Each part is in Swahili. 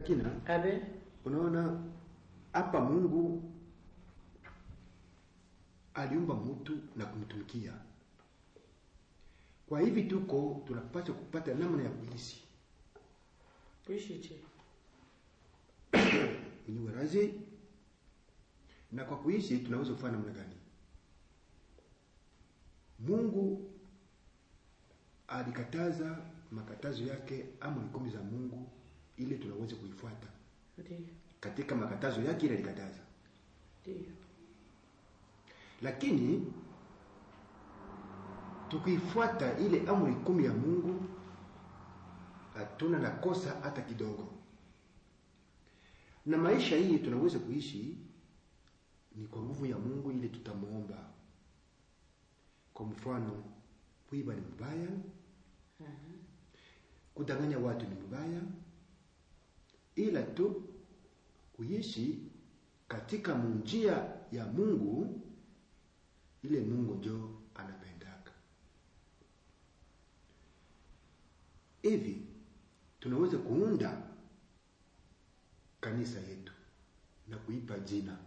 Kina Abe, unaona hapa Mungu aliumba mtu na kumtumikia. Kwa hivi tunapaswa kupata namna ya kuishi. kuishi je? Ni razi. Na kwa kuishi tunaweza kufanya namna gani? Mungu alikataza makatazo yake, amri 10 za Mungu ili tunaweza kuifuata. Ndiyo. Katika makatazo yake ile alikataza. Ndiyo. Lakini tukifuata ile amri 10 ya Mungu hatuna na kosa hata kidogo. Na maisha hii tunaweza kuishi ni kwa nguvu ya Mungu ile tutamuomba. Kwa mfano, kuiba ni mbaya. Kudanganya watu ni mbaya. Ila tu kuishi katika njia ya Mungu ile Mungu ndio anapendaka. Hivi tunaweza kuunda kanisa yetu na kuipa jina.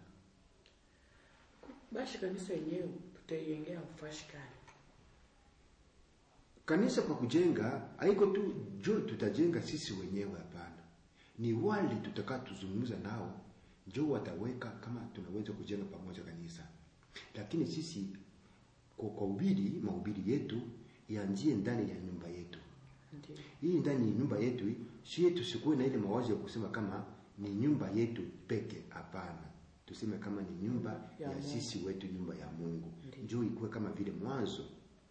Basi kanisa yenyewe tutaiengea ufashikani. Kanisa kwa kujenga haiko tu jo tutajenga sisi wenyewe, hapana. Ni wale tutakatuzungumza nao ndio wataweka kama tunaweza kujenga pamoja kanisa. Lakini sisi kwa mahubiri yetu yaanzie ndani ya nyumba yetu. Ndiyo. Hii ndani ya nyumba yetu sio tusikuwe na ile mawazo ya kusema kama ni nyumba yetu peke, hapana. Tuseme kama ni nyumba ya sisi wetu, nyumba ya Mungu. Njoo ikuwe kama vile mwanzo.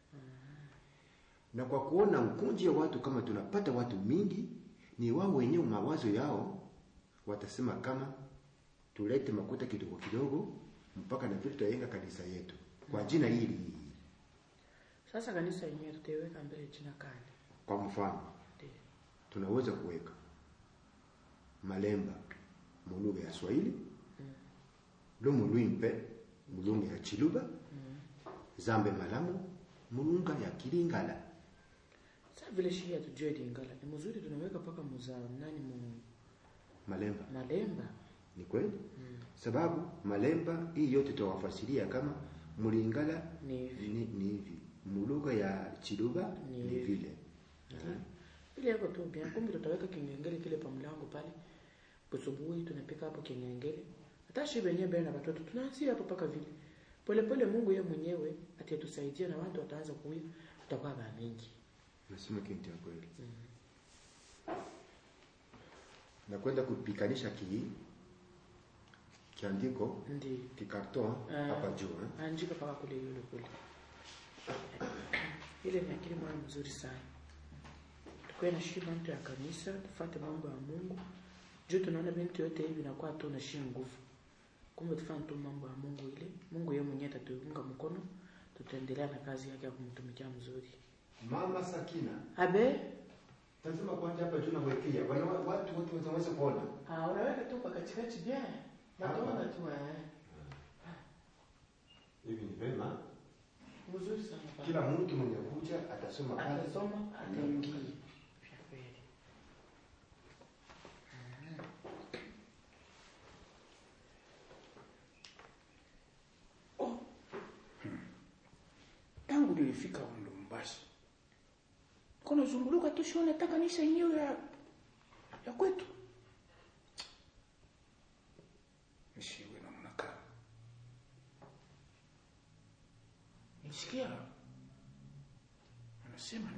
Na kwa kuona mkunji wa watu, kama tunapata watu mingi, ni wao wenyewe mawazo yao watasema kama tulete makuta kidogo kidogo mpaka na vile tutajenga kanisa yetu kwa jina hili. Sasa kanisa yenyewe tutaiweka mbele jina gani? Kwa mfano, tunaweza kuweka Malemba mulugha ya Swahili, Lumulwimpe mulugha ya Chiluba, Zambe Malamu mulugha ya Kilingala. Sasa vile shia tujue Lingala ni mzuri, tunaweka paka nani Malemba. Ni kweli? Sababu Malemba hii yote tutawafasiria kama Mulingala ni hivi, mulugha ya Chiluba ni vile. Ile yako tu pia kumbe tutaweka kingengele kile pa mlango pale. Busubuhi tunapika hapo kingengele. Hata shibe yenyewe na watoto tunaanzia hapo paka vile. Pole pole Mungu yeye mwenyewe atatusaidia na watu wataanza kuja, tutakuwa mingi. Nasema kitu ya kweli. Na kwenda kupikanisha kiandiko kikarton hapa juu andika paka kule yule kule. Ile ni akili mwana mzuri sana. Tukue na shiba mtu ya kanisa, tufuate mambo ya Mungu. Juu tunaona bintu yote hivi inakuwa tu na shi nguvu. Kumbe tufanye tu mambo ya Mungu ile. Mungu yeye mwenyewe atatuunga mkono, tutaendelea na kazi yake ya kumtumikia mzuri. Mama Sakina. Abe? Tazama kwanza hapa juu na wekea. Watu wote wataweza kuona. Unaweka tu kwa katikati bien. Wataona tu Hivi ni vema. Mzuri sana. Kila mtu mwenye kuja atasoma ataingia. Tangu nilifika Lubumbashi, kuna zunguluka tu shona kanisa yenyewe ya kwetu. Nishiwe na mnaka. Nisikia anasema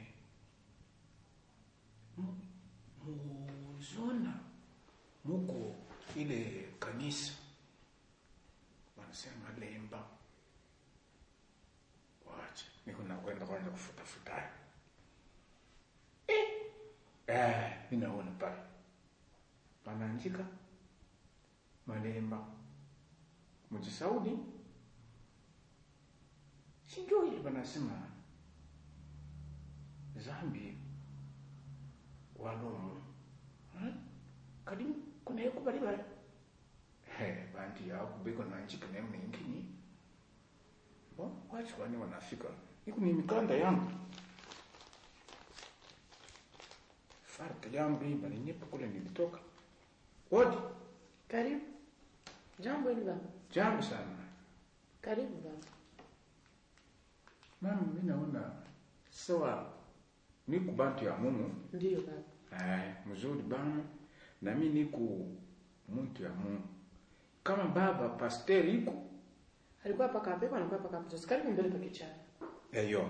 muzona muko ile kanisa wanasema Lemba. Wacha niko nakwenda kwanza kufuta. Ninaona pale wanaandika Malemba mji Saudi. Sinjui ile wanasema Zambi walomu. Kadimu kuna yako bali bandi ya kubeko na nchi kana mwingine. Watu wani wanafika. Niko ni mikanda yangu. Farka yangu hii bali nipo kule nilitoka. Odi. Karibu. Jambo hili baba. Jambo sana. Karibu baba. Mama, mimi naona sawa niku bantu ya Mungu. Ndiyo baba. Mzuri bana. Na mimi niku muntu ya Mungu. Kama baba pastor iko alikuwa hapa kapepa, alikuwa hapa kapepa. Karibu mbele kwa kichana. Eyo.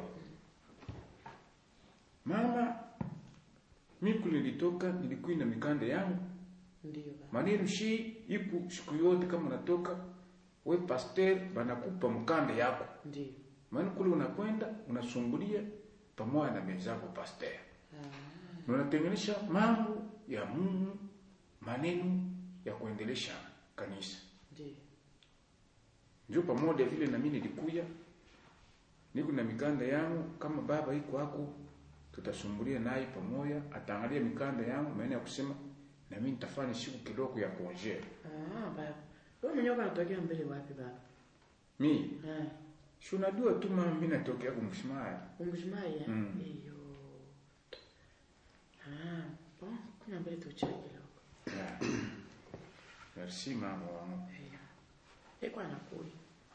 Mama, mimi kulitoka nilikuwa na mikanda yangu. Ndiyo baba. Maneno shi iku siku yote kama unatoka we pastor banakupa mkanda yako. Ndiyo. Maana kule unakwenda unasumbulia pamoja na mezako pastor. Unatenganisha mambo ya Mungu, maneno ya kuendelesha kanisa. Ndiyo. Ndio pamoja vile na mimi nilikuja niko na mikanda yangu kama baba iko hako tutasumbulia naye pamoja ataangalia mikanda yangu maana ya kusema na mimi nitafanya siku kidogo ya konje. Baba. Wewe mwenyewe unatokea mbele wapi baba? Mimi? Si unajua tu mama mimi natokea kumshimaya. Kumshimaya? Hiyo. Bon, kuna mbele tucheke leo. Merci mama wangu. Eko anakuja.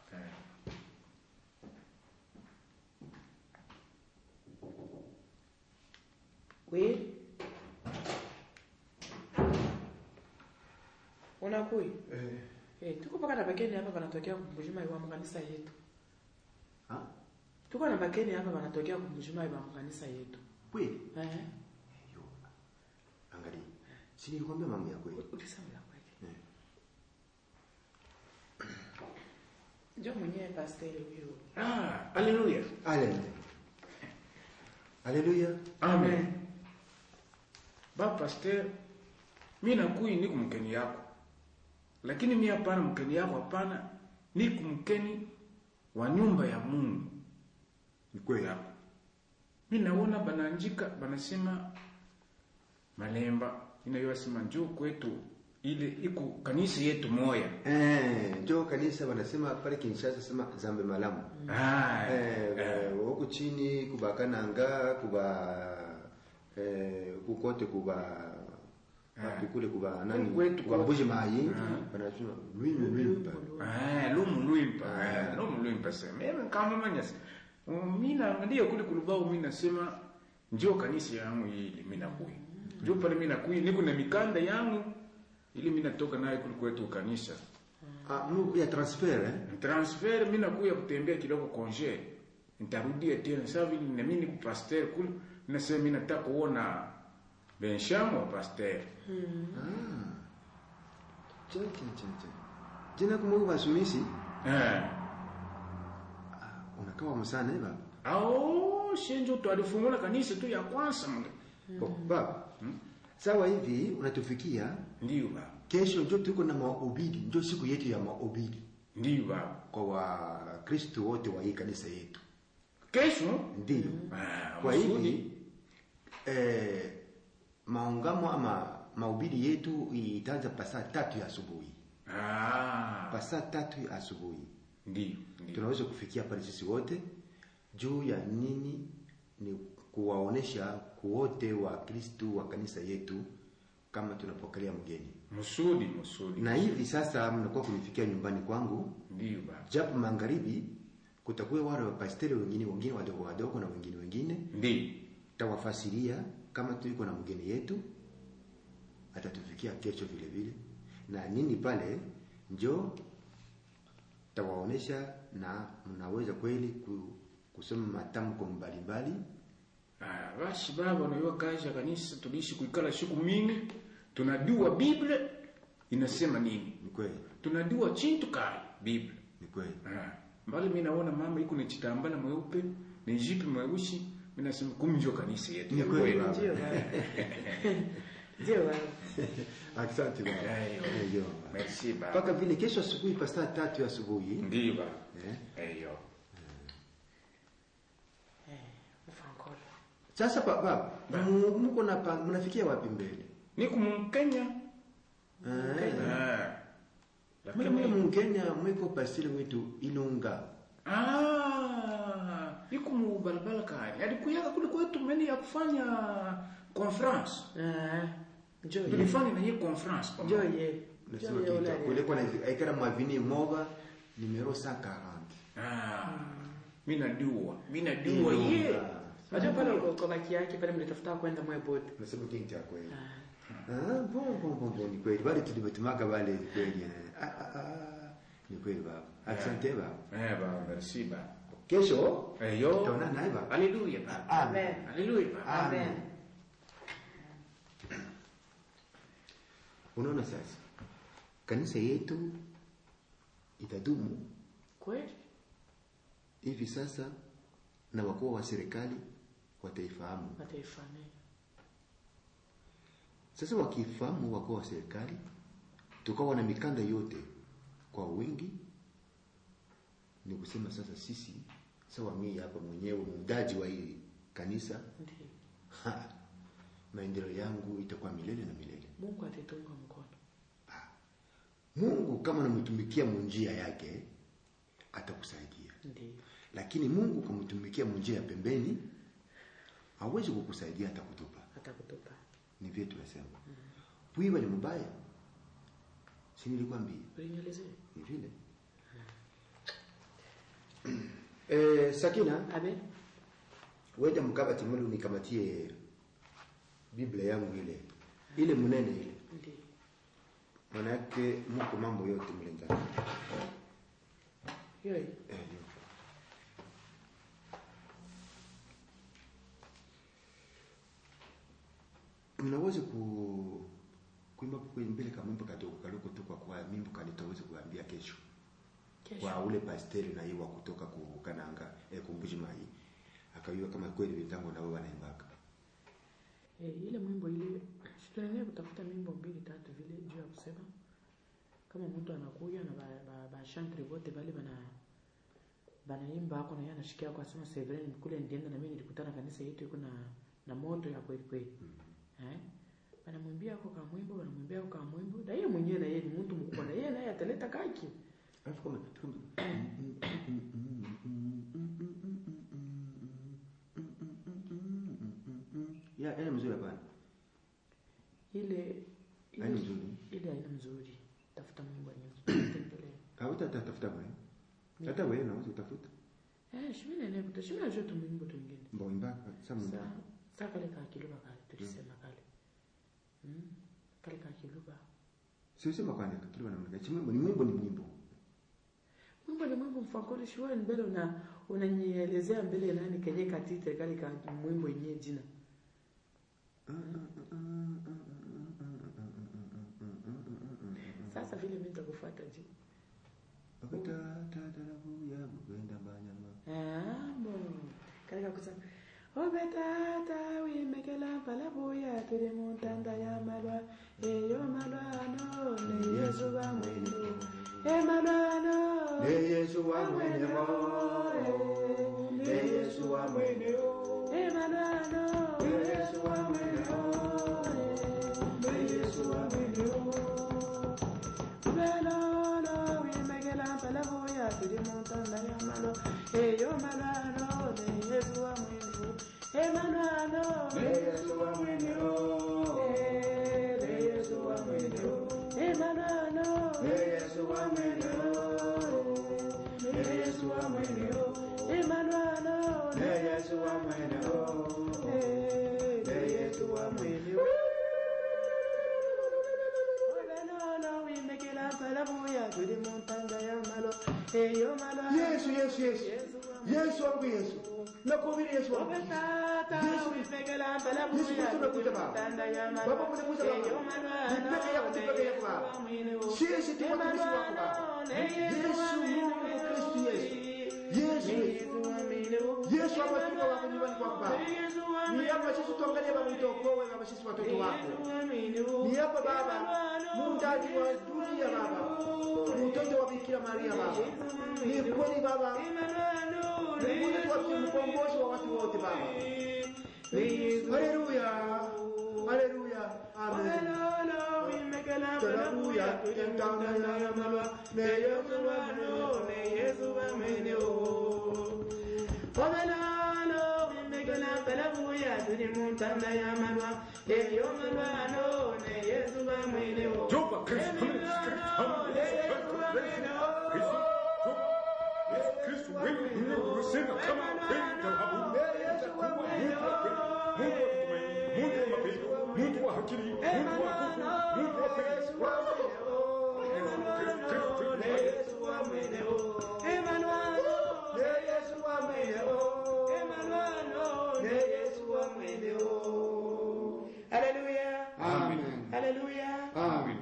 We? Unakuja? Tuko paka na bakeni hapa wanatokea kumbushima wa kanisa yetu. Tuko na bakeni hapa wanatokea kumbushima wa kanisa yetu. Kweli? Yo. Angalia. Si nilikwambia mambo ya kweli. Ulisema la kweli. Ndio mwenyewe pastor huyo. Haleluya. Haleluya. Amen. Ba pastor, mimi nakui niko mkeni yako. Lakini mimi hapana mkeni yako hapana, niko mkeni wa nyumba ya Mungu. Ni kweli hapo. Mimi naona bananjika banasema malemba inayosema njoo kwetu ile iko kanisa yetu moya. Njoo kanisa wanasema pale Kinshasa sema zambe malamu. Huko chini kubakananga kukote kule kuba nani kwetu kwa Buji Mai wanasema luimpa. Luimpa sema. Mimi kama manyasi. Mimi naangalia kule kulubao mimi nasema njoo kanisa yangu hili mimi nakuja. Njoo pale mimi nakuja niko na mikanda yangu ili mimi natoka naye kule kwetu kanisa. Mungu ya transfer Transfer mimi nakuja kutembea kidogo konje. Nitarudia tena sasa hivi na mimi ni pastor kule nasema mimi nataka kuona benshamo pastor. Jina kumungu basumisi? Unakawa msana baba? Shenjo tu alifungula kanisa tu ya kwanza mungu. Baba. Sawa hivi unatufikia? Ndio baba. Kesho njoo tuko na mahubiri, njoo siku yetu ya mahubiri. Ndio baba. Kwa Wakristo wote wa hii kanisa yetu. Kesho? Ndio. Kwa hivi maungamo ama mahubiri yetu itaanza pasa 3 ya asubuhi. Pasa 3 ya asubuhi. Ndio. Tunaweza kufikia pale sisi wote juu ya nini ni kuwaonesha kuote wa Kristo wa kanisa yetu kama tunapokelea mgeni. Musudi. Na hivi sasa mnakuwa kunifikia nyumbani kwangu. Ndio baba. Japo magharibi kutakuwa wale wa pastori wengine wadogo na wengine. Ndio. Tawafasiria kama tuko na mgeni yetu atatufikia kesho vile. Na nini pale njoo tawaonesha na mnaweza kweli kusoma matamko mbalimbali. Basi baba unajua kazi ya kanisa tuliishi kuikala siku mingi. Tunajua Biblia inasema nini? Ni kweli. Tunajua chintu kali Biblia. Ni kweli. Mbali mimi naona mama iko na chitambala mweupe, ni jipi mweusi, mimi nasema kumjua kanisa yetu. Ni kweli. Ndio baba. Asante baba. Ndio. Merci baba. Paka vile kesho asubuhi pasta 3 asubuhi. Ndio baba. Sasa baba, mko mnafikia wapi mbele? Niko Mkenya. Lakini Mkenya mwiko pasili wetu Ilunga. Niko mubalabala kani. Alikuyaga kule kwetu mimi ya kufanya conference. Njoo. Tulifanya na hii conference Njoo pamoja. ye. Nasema kitu kulikuwa na aikara mwavini moga numero 140. Mimi najua ye. Acha pale kwa baki yake pale mlitafuta kwenda mwe bote. Nasema kingi cha kweli. Bon ni kweli bali tulibatumaka bale ni kweli. Ni kweli baba. Asante baba. Baba, merci baba. Kesho Yo. tutaona naye baba. Haleluya baba. Amen. Haleluya baba. Amen. Unaona sasa kanisa yetu itadumu Kweli? hivi sasa, na wakuu wa serikali wataifahamu. Wataifahamu. Sasa wakifahamu wakuu wa serikali, tukawa na mikanda yote kwa wingi, ni kusema sasa sisi sawa, mimi hapa mwenyewe mdaji wa hii kanisa, Ndiyo. maendeleo yangu itakuwa milele na milele. Mungu atatunga mkono. Mungu kama unamtumikia munjia yake atakusaidia. Ndiyo. Lakini Mungu kumtumikia munjia ya pembeni hawezi kukusaidia, atakutupa. Atakutupa. Ni vile tunasema. Kuiba ni mbaya. Si nilikwambia? Unielezee. Ni vile. Sakina, Abe? wewe mkabati mwili unikamatie Biblia yangu ile mnene ile. Ndiyo. Maana yake mko mambo yote mle ndani. Yoi. Mnaweza kuimba mbele kama mimbo kadogo kadogo tu kwa mimbo kanitaweza kuambia kesho. Kwa ule pasteri na hiyo kutoka kukananga kumbujima hii. Akaiwa kama kweli vitango na wao wanaimbaka. Ile mwimbo ile tunaendelea kutafuta mimbo 2-3 vile juu ya kusema kama mtu anakuja na ba chantre wote wale banaimba hapo na yeye anashikia kwa sema Severin kule ndienda na mimi nilikutana kanisa yetu iko na moto ya kweli kweli. Banamwimbia hapo kama mwimbo, banamwimbia hapo kama mwimbo. Na yeye mwenyewe na yeye ni mtu mkubwa na yeye naye ataleta kaki. Alafu kama ya mzuri hapana. Ile mzuri. Ile haina mzuri. Tafuta mwimbo nyingine. Tafuta wewe. Hata wewe unaweza kutafuta. Shimene ne kutashina joto mwimbo mwingine. Mbona Sasa kale ka kiluba kale tulisema kale. Kale ka kiluba. Sisema kwani kiluba na mnaka. Chimbo ni mwimbo. Mwimbo ni mwimbo mfakori shwari mbele unanielezea mbele nani kenye katite kale ka mwimbo yenyewe jina. Sasa vile mimi nitakufuata je. Bakatarabuya kwenda banyama. Kale kusema Obetata wimekela palabuya tuli muntanda ya malwa eyo malwano ne Yesu wa mwene malwano ne Yesu wa mwene ne Yesu wa mwene malwano ne Yesu wa mwene ne Yesu wa mwene Obetata wimekela palabuya tuli muntanda ya malwa eyo malwano ne Yesu wa mwene Emmanuel, Yesu wa mwene Yesu wa mwene Emmanuel, Yesu wa mwene Yesu wa mwene Emmanuel, Yesu wa mwene Yesu wa mwene Obenono wimekela palabuya tuli muntanda ya malo eyo malo Yesu wangu Yesu nakubiri Yesu wangu Yesu wimekela palabuya tunakuja baba mnakuja baba nipeke yako baba sisi tuko mtumishi wako baba Yesu Mungu Kristo Yesu amefika wako nyumbani kwako baba ni hapa sisi tuangalie baba utokoe baba sisi watoto wako ni hapa baba mundaji wa dunia baba mtoto wa Bikira Maria baba ni kweli baba Mungu tuwape mkombozi wa watu wote baba. Haleluya. Haleluya. Amen. Haleluya. Tutangana ya malwa ne Yesu wa mwene o. Haleluya. na kalabu ya tuni mutanda ya malwa le yo malwa no ne Yesu ba mwele o Jova Kristo Kristo wewe usema kama pendo hapo Mungu wa hakili Mungu wa nguvu Mungu wa kweli Yesu wa mwele o Emmanuel Yesu wa mwele o Emmanuel Yesu wa mwele o Haleluya Amen. Haleluya Amen.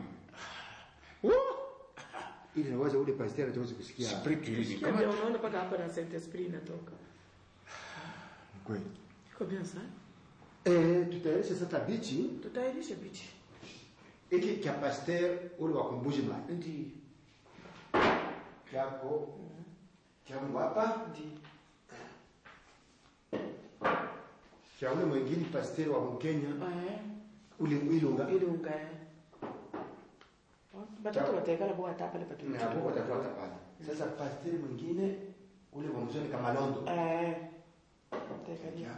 Ili nawaza ule pastor ataweza kusikia. Spiritually kama unaona paka hapa na Saint Esprit inatoka Kweli. iko bien sana Tutaeleza sasa bichi. tutairisha bichi Iki kia pastor ule wakumbushe mali. ndi Kiako. Kiamu hapa. ndi Kiamu mwingine pastor wa Mkenya. Ule ilunga. ilunga batoto batekala bo atapa le batoto Na hapo watatoa pale. Sasa pastor mwingine ule wa mzoni kama Londo. tekania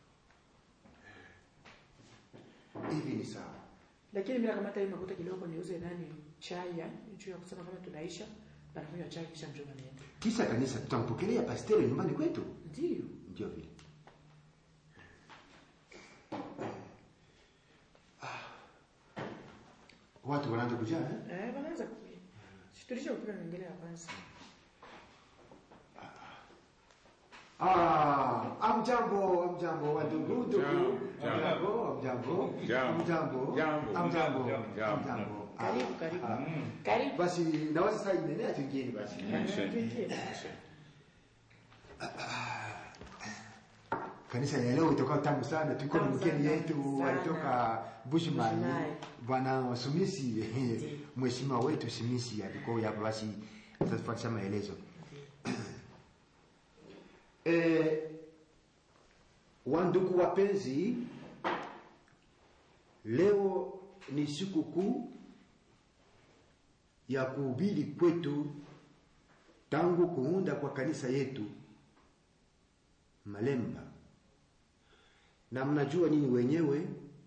Hivi ni sawa. lakini mimi kama tayari makuta kidogo niuze nani chai juu ya kusema kama tunaisha banakunywa chai kisha mjomba naenda Kisha kanisa tutampokelea pastor nyumbani kwetu. ndio Vile. Watu wanaanza kujaa wanaanza kuja situlisha kupika ngengele ya kwanza Amjambo wandugu. Karibu Basi naweza sasa inaenea tuingine basi. Kanisa ya leo itakuwa tamu sana. Tuko na mgeni yetu alitoka Bushman, Bwana Sumisi, mheshimiwa wetu Sumisi alikuwa hapa basi tutafuatisha maelezo. Wandugu wapenzi, leo ni siku kuu ya kuhubiri kwetu tangu kuunda kwa kanisa yetu Malemba. Na mnajua nini wenyewe,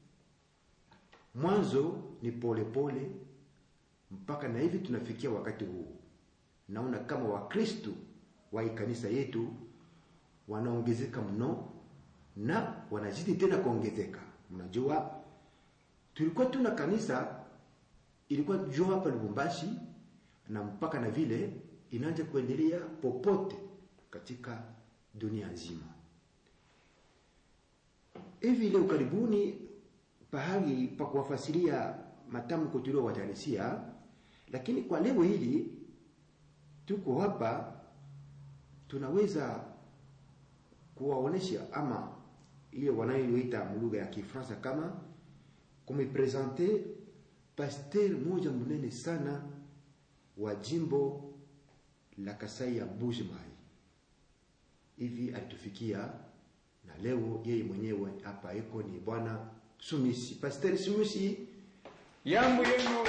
mwanzo ni pole pole mpaka na hivi tunafikia wakati huu. Naona kama Wakristo wa kanisa yetu wanaongezeka mno na wanazidi tena kuongezeka. Mnajua tulikuwa tuna kanisa ilikuwa juu hapa Lubumbashi na mpaka na vile inaanza kuendelea popote katika dunia nzima. Hivi leo karibuni pahali pa kuwafasiria matamko tuliowatalisia, lakini kwa leo hili tuko hapa tunaweza kuwaonesha ama ile wanayoita lugha ya Kifaransa kama kumepresenter pasteur moja mnene sana wa jimbo la Kasai ya Bushman. Hivi alitufikia na leo yeye mwenyewe hapa yuko ni Bwana Sumisi. Pasteur Sumisi, Yambo yenu.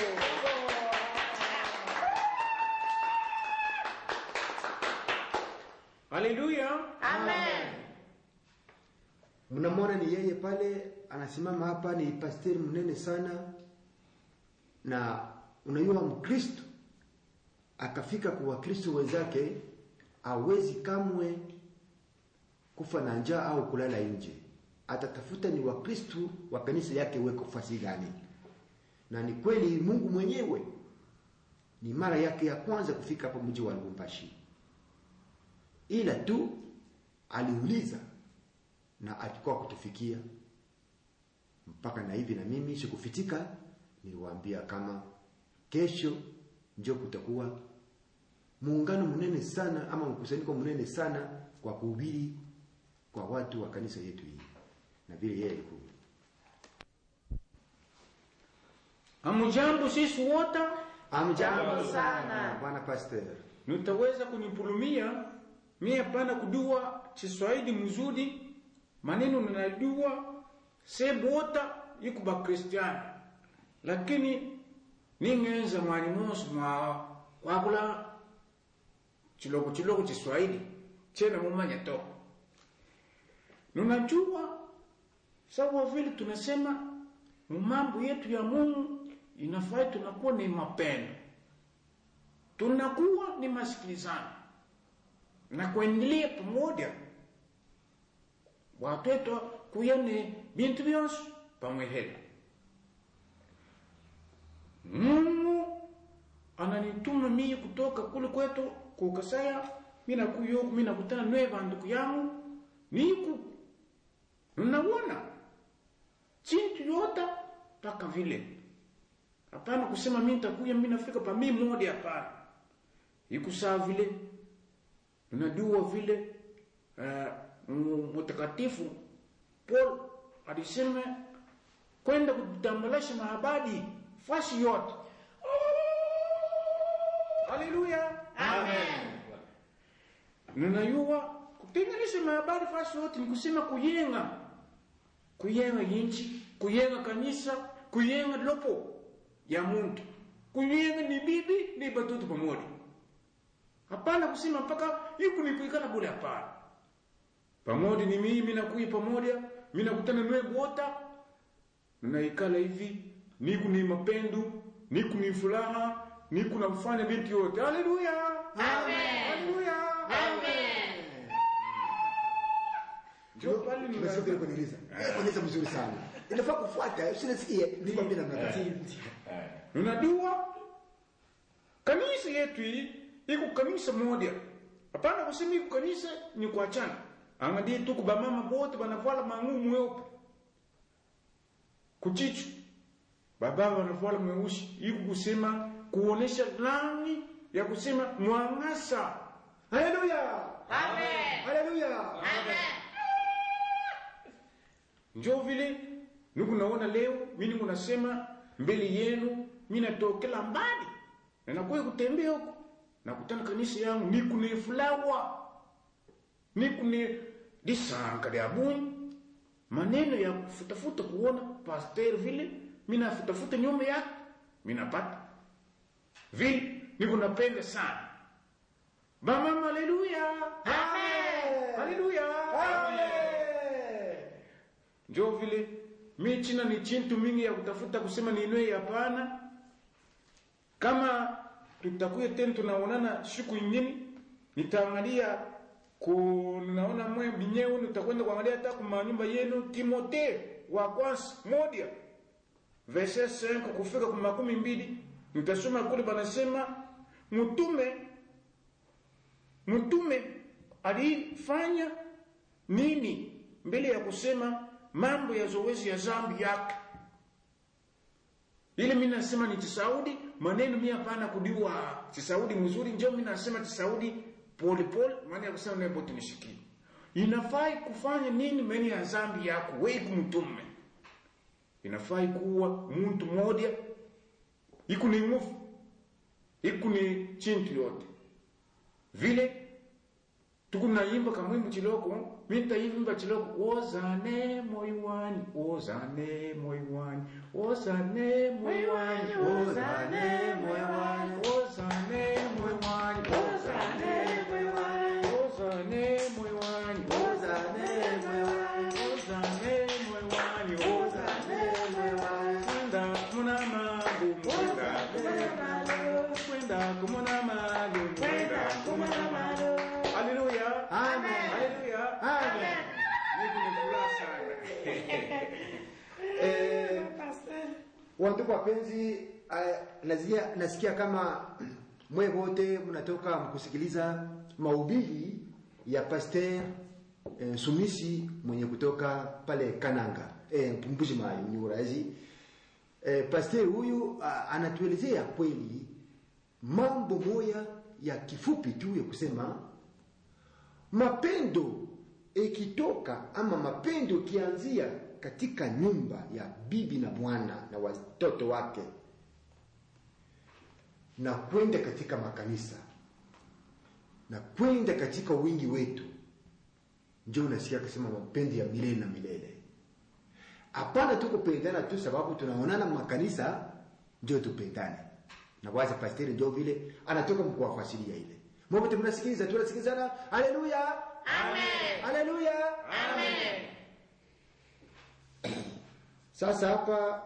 Haleluya. Amen. mnamwona ni yeye pale anasimama hapa, ni pasteur mnene sana, na unajua Mkristo akafika kwa Wakristo wenzake hawezi kamwe kufa na njaa au kulala nje. Atatafuta ni Wakristo wa kanisa yake weko fasi gani. Na ni kweli Mungu mwenyewe ni mara yake ya kwanza kufika hapa mji wa Lubumbashi, ila tu aliuliza na alikuwa kutufikia mpaka na hivi. Na mimi sikufitika, niliwaambia kama kesho ndio kutakuwa muungano mnene sana ama mkusanyiko mnene sana kwa kuhubiri kwa watu wa kanisa yetu hii, na vile yeye alikuwa. Hamujambo sisi wote. Amjambo sana bwana pastor. Nitaweza kunipulumia mimi hapana kujua Kiswahili mzuri, maneno ninajua sebota ikuba Kristiani, lakini ningenza mwalimu mwa wakula chiloko Kiswahili chena mumanya to. Unajua sawa vile tunasema mambo yetu ya Mungu inafaa tunakuwa ni mapendo. Tunakuwa ni masikilizano. Na kuendelea pamoja. Watoto kuyane bintu byonse pamwehela. Mungu ananituma mimi kutoka kule kwetu kukasaya, mina kuyo mina kutana nwe banduku yangu niku unaona chintu yota paka vile. Hapana kusema mimi nitakuja mimi nafika pa mimi moja hapana. Ikusaa vile unajua vile mtakatifu Paul alisema kwenda kutambulisha mahabadi fasi yote. Haleluya. Amen. Ninajua kutenganisha mahabadi fasi yote ni kusema kuyenga inchi, kuyenga kanisa, kuyenga lopo ya Mungu. Kuyenga ni bibi ni batoto pamoja. Hapana kusema mpaka yuko nikuikana bure hapana. Pamoja ni mimi nakuja pamoja, mimi nakutana nawe bota. Naikala hivi, niku ni mapendo, niku ni furaha, niku na kufanya vitu yote. Haleluya. Amen. Haleluya. Amen. Ndio pale nimesikia kuniuliza. Kuniuliza mzuri sana. Inafaa kufuata, usinisikie nikwambia namna gani. Unajua kanisa yetu hii iko kanisa moja. Hapana kusema iko kanisa ni kuachana. Angadie tu kuba mama bote banavala manguo mweupe. Kuchichu. Baba wanavala mweusi. Iko kusema kuonesha rangi ya kusema mwangasa. Haleluya. Amen. Haleluya. Amen. Njoo vile nuku naona leo mimi ninasema mbele yenu mimi natokela mbali. Na nakuwa kutembea huko. Nakutana kanisa yangu niku ni fulawa. Niku ni disanka de abuni. Maneno ya kufutafuta kuona pastor vile mimi nafutafuta nyumba yake mimi napata. Vile niku napenda sana. Mama haleluya. Amen. Haleluya. Amen. Njoo vile mimi china ni chintu mingi ya kutafuta kusema ni inwe hapana. Kama tutakuwa tena tunaonana siku nyingine nitaangalia naona mwe binyewe nitakwenda kuangalia hata kwa nyumba yenu Timotheo wa kwanza moja verse 5 kufika kwa 12 nitasoma kule banasema mtume alifanya nini mbele ya kusema mambo ya zoezi ya zambi yake. Ile mimi nasema ni Tisaudi, maneno mimi hapana kudiwa Tisaudi mzuri, njoo mimi nasema Tisaudi pole maana ya kusema naye bote nishikie. Inafai kufanya nini mbele ya zambi yako wewe kumtume? Inafai kuwa mtu mmoja iko ni nguvu. Iko ni chintu yote. Vile tukunaimba kama wimbo chiloko, mimi nitaimba chiloko ozane moyoni, ozane moyoni, ozane moyoni, ozane moyoni, ozane moyoni, ozane moyoni, ozane moyoni, ozane moyoni, ozane moyoni, ozane moyoni, kwenda kumona magu, kwenda kumona magu, kwenda kumona magu. Haleluya. Amen. Haleluya. Amen. Mungu ni furaha sana. Wandugu wapenzi, nasikia kama mwe wote mnatoka mkusikiliza mahubiri ya Pastor Sumisi mwenye kutoka pale Kananga, Mbuji Mayi ni urazi. Pastor huyu anatuelezea kweli mambo moya ya kifupi tu ya kusema mapendo ikitoka ama mapendo kianzia katika nyumba ya bibi na bwana na watoto wake na kwenda katika makanisa na kwenda katika wingi wetu, njoo unasikia kusema mapendo ya milele na milele. Hapana tu kupendana tu sababu tunaonana makanisa njoo tupendane. Na waza pastor njoo vile anatoka mkuwafasiria ile. Mwote mnasikiliza tunasikilizana. Haleluya. Amen. Haleluya. Amen. Sasa hapa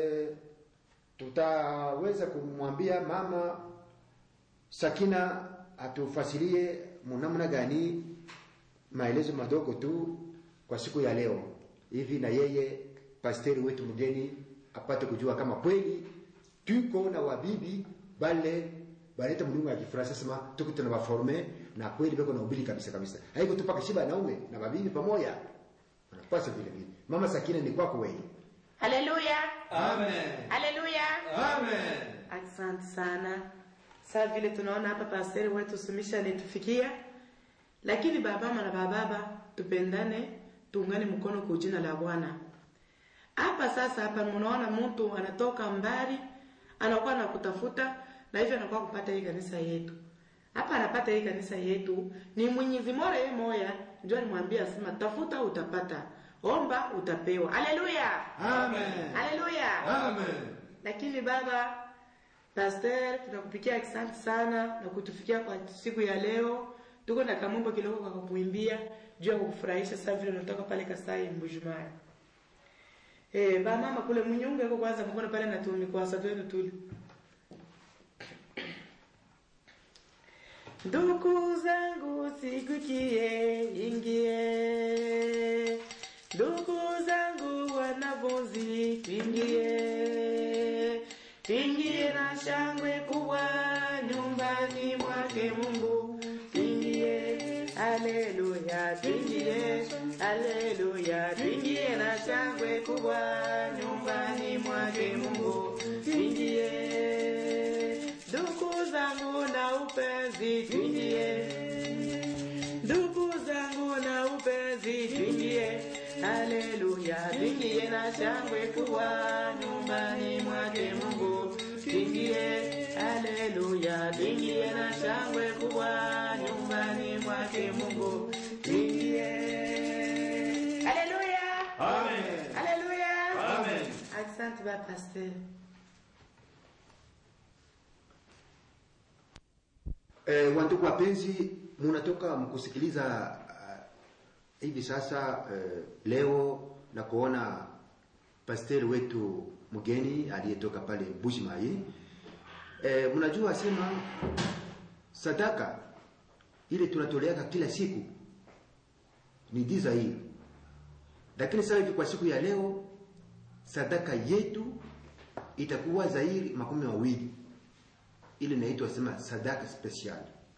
tutaweza kumwambia mama Sakina atufasirie namna gani, maelezo madogo tu kwa siku ya leo hivi, na yeye pasteri wetu mgeni apate kujua kama kweli tuko na wabibi bale baleta mlungu ya Kifaransa, sema tuko tuna waforme na kweli beko na ubili kabisa kabisa, haiko tu paka shiba naume na wabibi pamoja wanapasa vile vile. Mama Sakina, ni kwako wewe. Haleluya. Amen. Haleluya. Amen. Asante sana. Sasa vile tunaona hapa pasteri wetu Sumisha alitufikia, lakini baba na baba tupendane, tuungane mkono kwa jina la Bwana. Hapa sasa hapa mnaona mtu anatoka mbali, anakuwa na kutafuta na hivyo anakuwa kupata hii kanisa yetu. Hapa anapata hii kanisa yetu ni Mwenyezi Mungu yeye moya, ndio alimwambia sema tafuta utapata, omba utapewa. Haleluya. Amen. Haleluya. Amen. Lakini baba pastor, tunakupikia asante sana na kutufikia kwa siku ya leo. Tuko na kamumbo kidogo kwa kuimbia juu ya kukufurahisha. Sasa vile tunatoka pale Kasai Mbujumaya. Ba mama kule mnyunge yuko kwanza mkono pale na tumi kwa sababu yetu tuli. Ndugu zangu sikukie ingie, ndugu zangu wanafunzi ingie na shangwe kubwa nyumbani mwake Mungu, ingie haleluya, ingie haleluya, ingie na shangwe kubwa nyumbani mwake Mungu, ingie ndugu zangu na upenzi, ingie ndugu zangu na upenzi, ingie haleluya, ingie na shangwe kubwa nyumbani mwake Mungu, ingie haleluya, ingie na shangwe kubwa nyumbani mwake Mungu, ingie haleluya. Amen. Haleluya. Amen. Asante ba pastor. Wandugu wapenzi, munatoka mkusikiliza hivi sasa leo na kuona pasteri wetu mgeni aliyetoka pale Mbujimai. Mnajua sema sadaka ile tunatoleaka kila siku ni diza hii, lakini sasa hivi kwa siku ya leo sadaka yetu itakuwa zairi 20. Ile inaitwa sema sadaka special.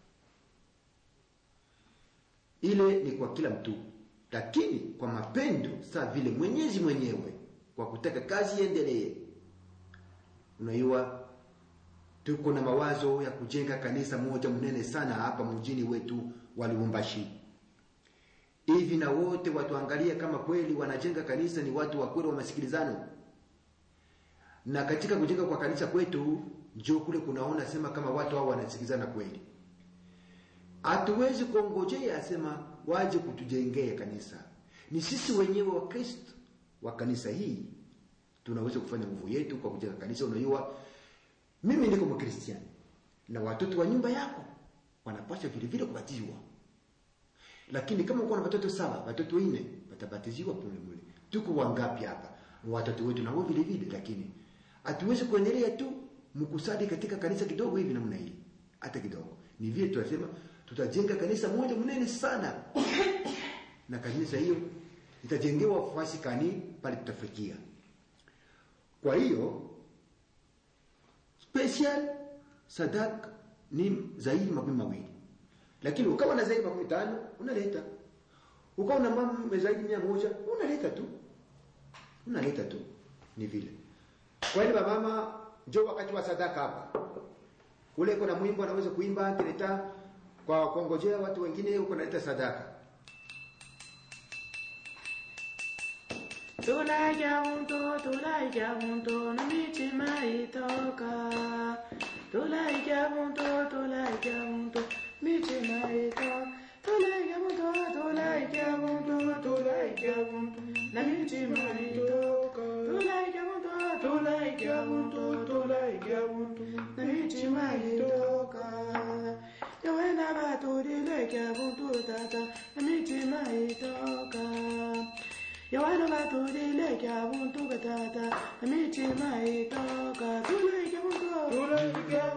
Ile ni kwa kila mtu, lakini kwa mapendo saa vile Mwenyezi mwenyewe kwa kutaka kazi iendelee. Unaiwa tuko na mawazo ya kujenga kanisa moja mnene sana hapa mjini wetu wa Lubumbashi. Hivi na wote watuangalia kama kweli wanajenga kanisa ni watu wa kweli wa masikilizano. Na katika kujenga kwa kanisa kwetu njoo kule kunaona sema kama watu hao wanasikilizana kweli. Hatuwezi kuongojea asema waje kutujengea kanisa. Ni sisi wenyewe wa Kristo wa kanisa hii tunaweza kufanya nguvu yetu kwa kujenga kanisa. Unajua mimi niko Mkristiani na watoto wa nyumba yako wanapaswa vile vile kubatizwa. Lakini kama uko na watoto 7, watoto 4 watabatiziwa pole pole. Tuko wangapi hapa? Watoto wetu na wao vile vile, lakini hatuwezi kuendelea tu mkusadi katika kanisa kidogo hivi namna hii. Hata kidogo. Ni vile tunasema tutajenga kanisa moja mnene sana. Na kanisa hiyo itajengewa wafuasi kani pale tutafikia. Kwa hiyo special sadaka ni zaidi 20. Lakini ukawa na zaidi 15 unaleta. Ukawa na mama zaidi 100 unaleta tu. Ni vile. Kwa hiyo mama njoo wakati wa sadaka hapa. Kule kuna mwimbo anaweza kuimba kileta kwa kuongojea watu wengine huko naleta sadaka. Tulaika unto na mitima itoka. Tulaika unto mitima itoka. Tulaika unto na mitima itoka. Tulaika unto na mitima itoka. Yawena batudile kya buntu tata mitima itoka. Yawena batudile kya buntu tata mitima itoka. Tule kya buntu mitima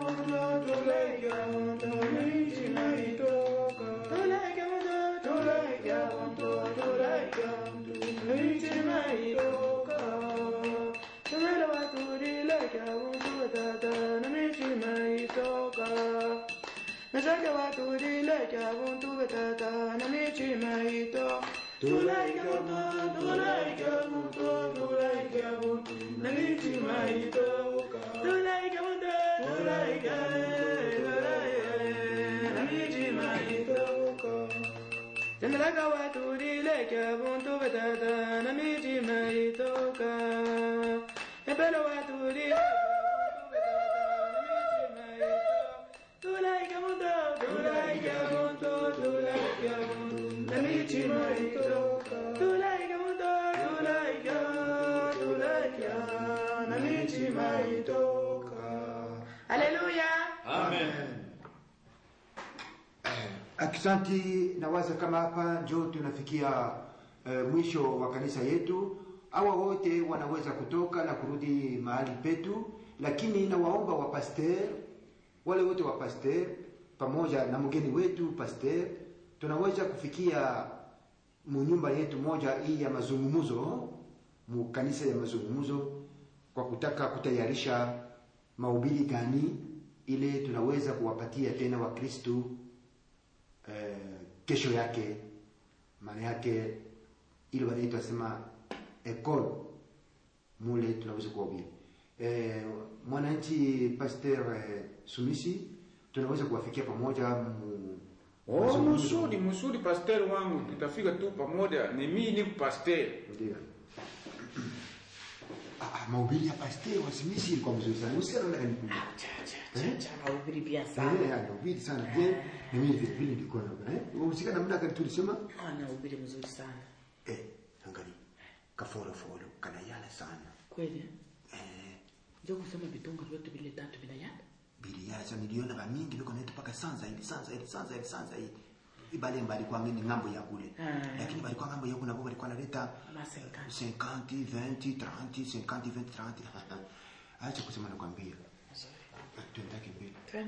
itoka. Tule kya buntu mitima itoka. Yawena batudile kya buntu tata mitima itoka. Nasaka batudile kya buntu betata na mitima ito. Tulai kya buntu na mitima ito. Tulai kya buntu na mitima ito. Nasaka batudile kya buntu betata na mitima ito. Ebelo batudile Haleluya. Amen. Akisanti, nawaza kama hapa njo tunafikia mwisho wa kanisa yetu. Hawa wote wanaweza kutoka na kurudi mahali petu, lakini nawaomba wa pastor, wale wote wa pastor pamoja na mgeni wetu pastor, tunaweza kufikia munyumba yetu moja hii ya mazungumzo, mu kanisa ya mazungumzo, kwa kutaka kutayarisha mahubiri gani ile tunaweza kuwapatia tena wa Kristo kesho yake. Maana yake ile wanaitwa sema ekol mule tunaweza kuhubiri. Mwananchi pastor Sumisi, tunaweza kuwafikia pamoja musudi pastor wangu, tutafika tu pamoja, ni mimi ni pastor. Ndio. Mahubiri ya pastor wa Sumisi ilikuwa mzuri sana. Usiona ndani kule. Mahubiri pia sana. Mahubiri sana. Je, na mimi vile nilikuwa na usika namna gani tulisema? Mahubiri mzuri sana. Angalia. Kaforo kana yala sana. Kweli? Ndio kusema vitongo vyote vile tatu vinayala. Bili yala sana, niliona ba mingi biko naita paka sanza hii. Ibale mbali kwa ngine ngambo ya kule. Lakini bali kwa ngambo ya kuna baba alikuwa analeta 50, 20, 30, 50, 20, 30. Acha kusema nakwambia. Tuendake mbele.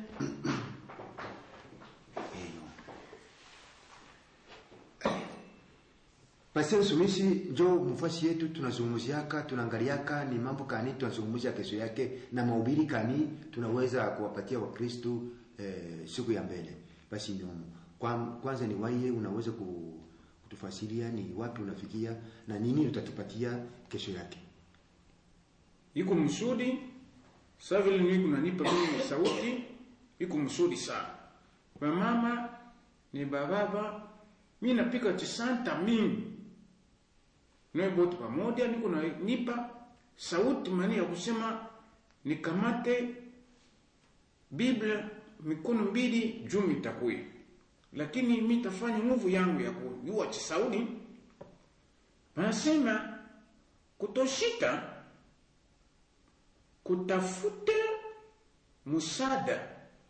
Pastor Sumisi njo mfasi yetu, tunazungumziaka, tunaangaliaka ni mambo kani tunazungumzia kesho yake, na mahubiri kani tunaweza kuwapatia wa Kristo siku ya mbele. Basi nyomo kwanza ni waye unaweza kutufasilia ni wapi unafikia na nini utatupatia kesho yake. Iko msudi sasa vile mimi kunanipa mimi sauti, iko msudi sana. Kwa mama ni baba, mimi napika chisanta mimi. Bote pamoja niko nipa sauti mani ya kusema nikamate Biblia mikono mbili juu mitakuye. Lakini mimi nitafanya nguvu yangu ya kujua chisaudi. Wanasema kutoshita kutafute musada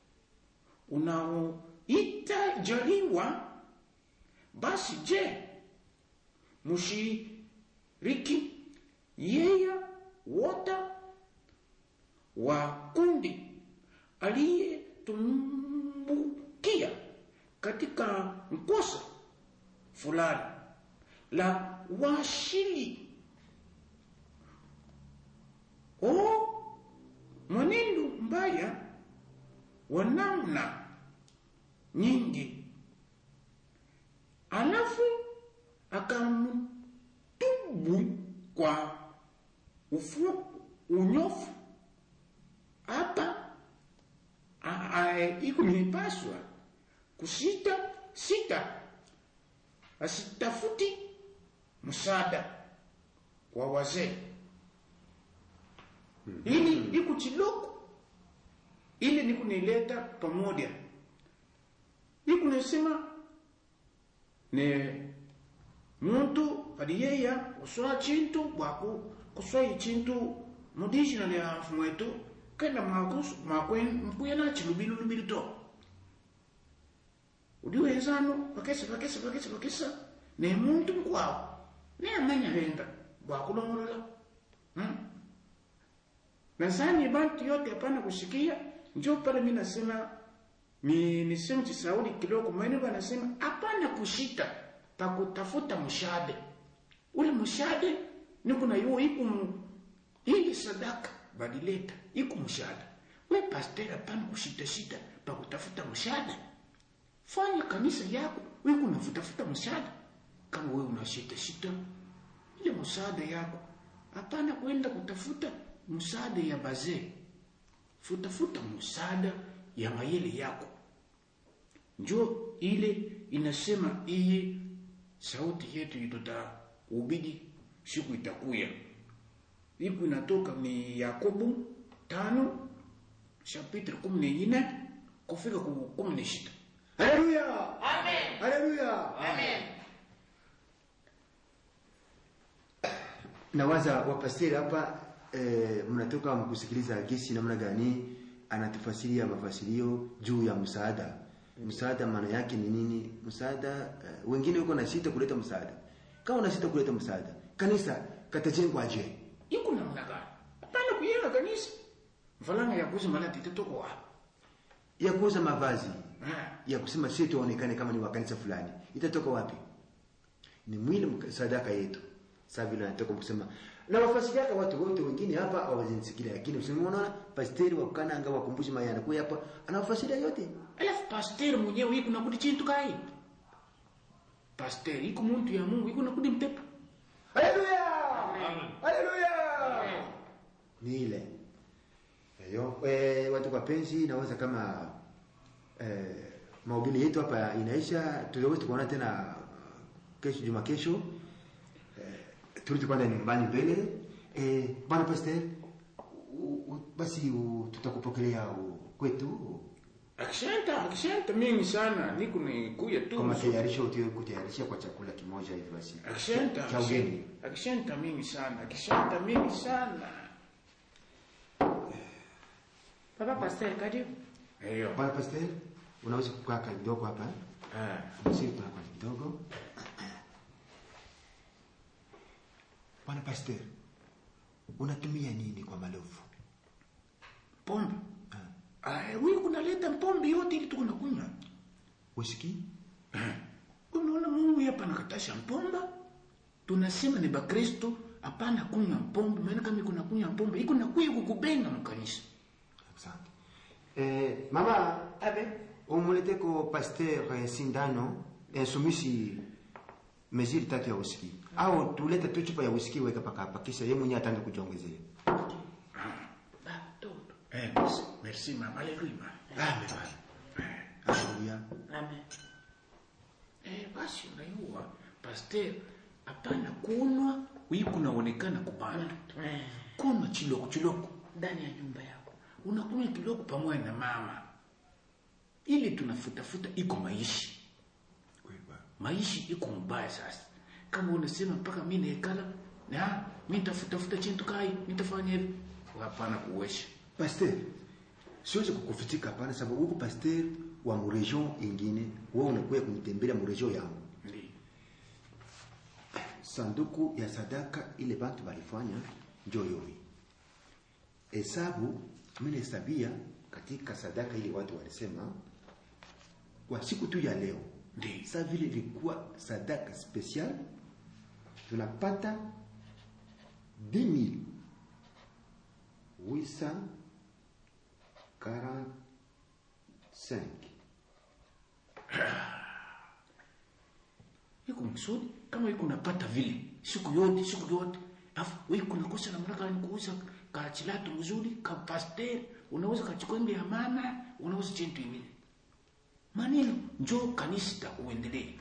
unaoita jaliwa. Basi je, mushiriki yeye wota wa kundi aliyetumbukia katika mkosa fulani la washili mwenendo mbaya wa namna nyingi, alafu akamtubu kwa unyofu hapa iko nipaswa kusita asitafuti msaada kwa wazee. Ili iko chiloko ili niku nileta pamoja. Iko nasema ne muntu aliyeya kuswa chintu bwaku kuswa chintu mudiji na ya mfumo wetu kenda mwakusu mwakwen mpuya na chilubilu to udiwezano bakesa ne muntu mkwao ne amanya henda bakulongolola nazani bantu yote hapana kusikia. Njoo pale mimi nasema nisema Sauli kidogo mwenye wanasema hapana kushita pa kutafuta mshahada. Ule mshahada ni kuna hii sadaka badileta iko mshahada. Wewe pastor hapana kushita pa kutafuta mshahada. Fanya kanisa yako wewe unafuta mshahada. Kama wewe unashita ile msaada yako hapana kwenda kutafuta msaada ya bazee. Futa msaada ya mayele yako. Njoo ile inasema hii sauti yetu itota ubidi siku itakuya. Ipo inatoka ni Yakobo 5 chapitre 14 kufika ku 16. Haleluya. Amen. Haleluya. Amen. Nawaza wapasteri hapa mnatoka mkusikiliza gesi namna gani anatufasiria mafasirio juu ya msaada. Msaada maana yake ni nini? Msaada wengine uko na sita kuleta msaada. Kama una sita kuleta msaada, kanisa katajengwa aje? Iko namna gani? Hapana kujenga kanisa. Mfalanga ya kuuza malati itatoka wapi? Ya kuuza mavazi. Ya kusema sisi tuonekane kama ni wa kanisa fulani. Itatoka wapi? Ni mwili sadaka yetu. Sasa vile nataka kusema na wafasiriaka watu wote wengine hapa hawazinisikia, lakini usimuona pasteri wa kana anga wakumbushe mayana kwa hapa anafasiria yote. Alafu pasteri mwenyewe yuko nakudi chintu kai. Pasteri yuko muntu ya Mungu yuko nakudi mtepa. Haleluya! Haleluya! Ni ile. Watu wapenzi naweza kama mahubiri yetu hapa inaisha, tutaweza kuona tena kesho juma kesho. Turudi kwanza nyumbani mbele. Bwana pastor, basi tutakupokelea kwetu. Akishanta mingi sana niko ni kuya tu. Kama tayarisho kutayarisha kwa chakula kimoja hivi basi. Akishanta mingi sana. Baba pastor karibu. Bwana pastor, unaweza kukaa kidogo hapa? Sisi tunakaa kidogo. Bwana pastor, unatumia nini kwa malofu? Pombe. Wewe kunaleta pombe yote ili tunakunywa. Whisky? Unaona Mungu hapa anakatasha pombe. Tunasema ni bakristo hapana kunywa pombe. Maana kama kuna kunywa pombe, iko na kuya kukubenga mkanisa. Asante. Mama, umulete ko pastor sindano insumisi mezili tatu ya whisky. Au tuleta tu chupa ya whisky weka paka hapa kisha yeye mwenyewe ataanza kujiongezea. Merci mama. Haleluya. Haleluya. Amen. Basi unaiua pastor hapana kunwa wiko naonekana kubana. Kuna chiloko ndani ya nyumba yako. Unakunywa kidogo pamoja na mama. Ili tunafuta iko maishi iko mbaya sasa. Kama unasema mpaka mimi naekala na mimi nitafuta chintu kai nitafanya hivi, hapana kuwesha. Pastor, siwezi kukufitika hapana sababu huko pastor wa mregion ingine, wewe unakuja kunitembelea mregion yangu. Ndiyo. Sanduku ya sadaka ile bantu walifanya njoo yoyi. Hesabu mimi hesabia katika sadaka ile watu walisema kwa siku tu ya leo. Ndiyo. Sasa vile ilikuwa sadaka special tunapata 10,845. Iko msudi kama iko napata vile siku yote afu wewe kuna kosa na mraka ni kuuza kachilato mzuri ka pastor unauza kachikombe ya mama unauza chintu ingine maneno njoo kanisa uendelee.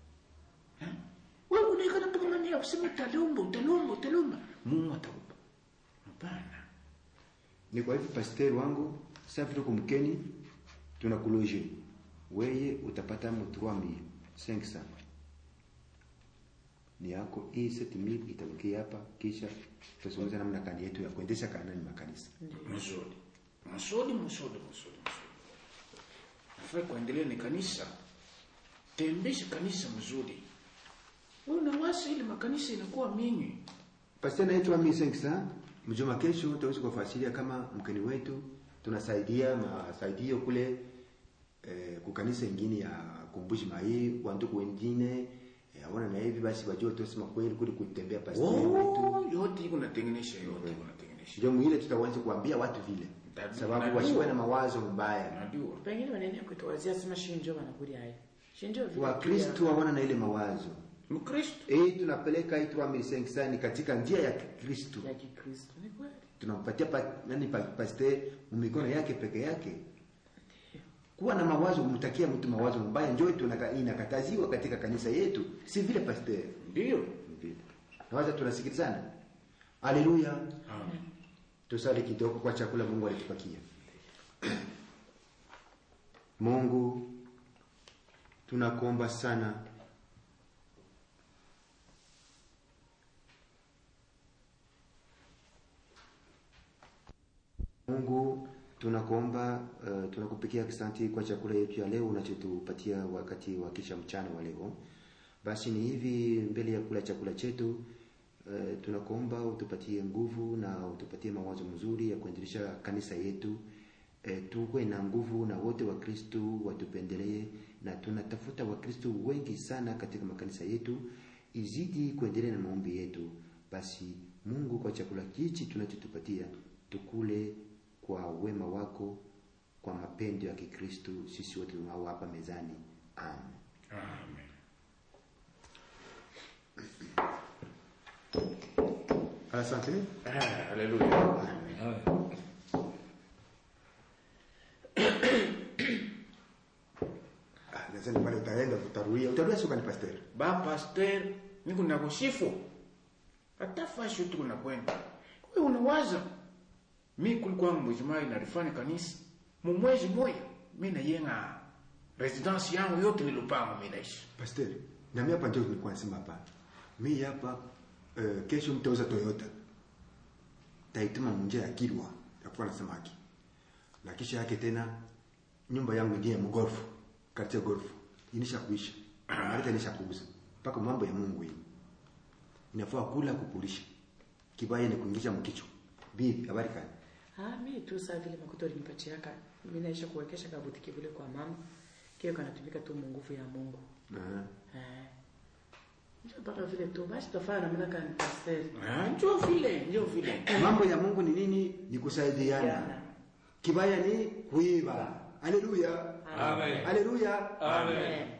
Wewe unaikana mpaka mania kusema talomba Mungu atakupa. Hapana. Ni kwa hivyo pastor wangu sasa tuko mkeni tunakuloje. Wewe utapata mu 3,500. Ni yako hii 7,000 itabakia hapa kisha tutazungumza namna gani yetu ya kuendesha kanani makanisa. Msodi. Nafai kuendelea ni kanisa tembesha kanisa mzuri. Wewe unawasi ile makanisa inakuwa mingi. Pastor naitwa Misengsa. Mjuma kesho tutaweza kufasiria kama mkeni wetu tunasaidia masaidio kule kukanisa ingine ya kumbushi mai watu wengine hawana na hivi basi wajua tusema kweli kule kutembea pastor wetu yote iko natengenesha yote iko natengenesha. Ndio mwile tutaanza kuambia watu vile. Sababu washiwe na mawazo mbaya. Najua. Pengine wanaenda kuitawazia sema shinjo wanakuja haya. Shinjo vile. Wa Kristo hawana na ile mawazo. Mkristo. Tunapeleka itwa Misengsa ni katika njia ya Kristo. Ya Kikristo. Ni kweli. Tunampatia pastor mikono yake peke yake. Kuwa na mawazo kumtakia mtu mawazo mbaya njoo inakataziwa katika kanisa yetu, si vile pastor. Ndio. Nawaza tunasikilizana. Haleluya. Amen. Tusali kidogo kwa chakula Mungu alitupakia. Mungu tunakuomba sana Mungu tunakuomba tunakupikia asante kwa chakula yetu ya leo unachotupatia wakati wa kisha mchana wa leo. Basi ni hivi mbele ya kula chakula chetu tunakuomba utupatie nguvu na utupatie mawazo mzuri ya kuendelesha kanisa yetu. Tuwe na nguvu na wote wa Kristo watupendelee na tunatafuta wa Kristo wengi sana katika makanisa yetu izidi kuendelea na maombi yetu. Basi Mungu kwa chakula hichi tunachotupatia tukule kwa wema wako kwa mapendo ya Kikristo sisi wote tunao hapa mezani. Amen. Amen. Asante. Haleluya. Nasema pale utaenda utarudia sio kani pastor. Ba pastor niko nakusifu. Atafashi tu unakwenda. Wewe unawaza mimi kulikuwa mwezi nalifanya kanisa. Mwezi mmoja mimi na yenga residence yangu yote nilopanga mimi naishi. Pastor, na mimi hapa ndio nilikuwa nasema hapa. Mimi hapa kesho mtauza Toyota. Taituma nje ya Kilwa ya kuwa na samaki. Na kisha yake tena nyumba yangu ndiye mgolfu, katika golfu. Inisha kuisha. Marita inisha kuuza. Paka mambo ya Mungu hii. Inafaa kula kupulisha. Kibaya ni kuingisha mkicho. Bibi, habari gani? Mimi tu sasa vile makuto alinipatia haka. Mimi naisha kuwekesha kabutiki vile kwa mama. Kile kanatumika tu nguvu ya Mungu. Ndio baba vile tu basi tofauti na mimi kama pastor. Ndio vile. Mambo ya Mungu ni nini? Ni kusaidiana. Kibaya ni kuiba. Haleluya. Amen. Haleluya. Amen.